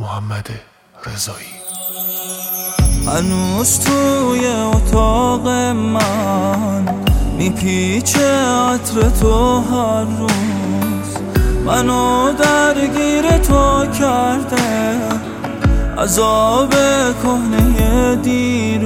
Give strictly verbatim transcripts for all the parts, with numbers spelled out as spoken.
محمد رضایی. هنوز توی اتاق من میپیچه عطر تو هر روز، منو درگیر تو کرده عذاب کهنه دیروز.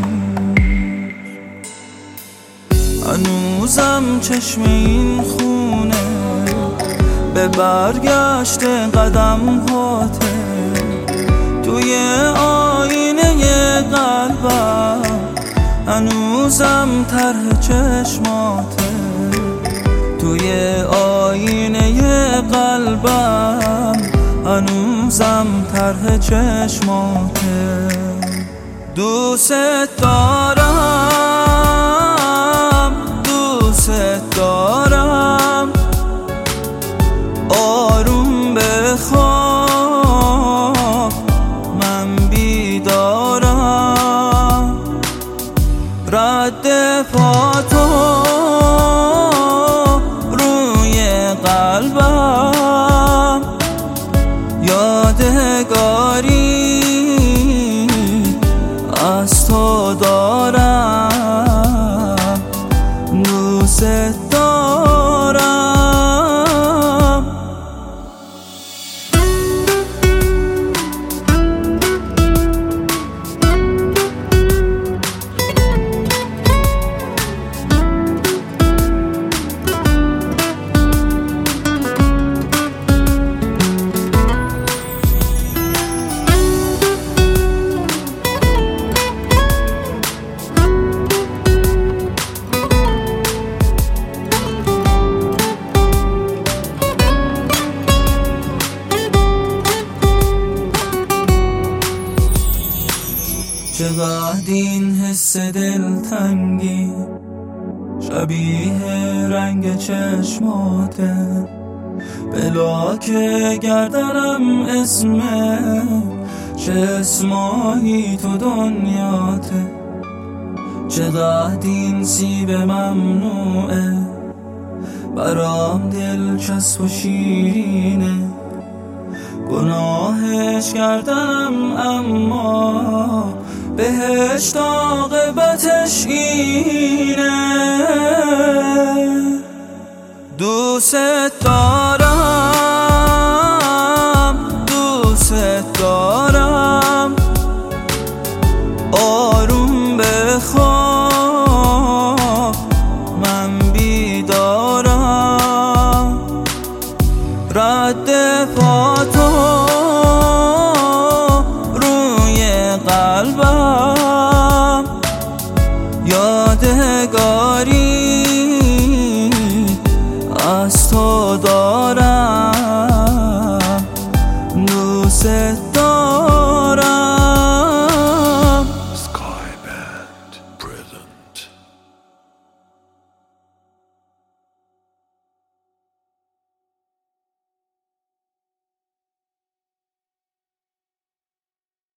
هنوزم چشم این خونه به برگشت قدم هاته، توی آینه قلبم هنوزم طرح چشماته، توی آینه قلبم هنوزم طرح چشماته. دوست دارم دوست دارم، آروم بخواب من بیدارم، رد پاتو روی قلبم یادگاری از تو دارم، دوست دارم. چقدر این حس دلتنگی شبیه رنگ چشماته، بلا که گردنم اسمه چه اسمایی تو دنیاته. چقدر این سیب ممنوعه برام دلچسب و شیرینه، گناهش کردم اما بهشت عاقبتش اینه. دوست دارم دوست دارم، آروم بخواب من بیدارم، رد پاتو روی قلبم یادگاری از تو دارم، دوست دارم.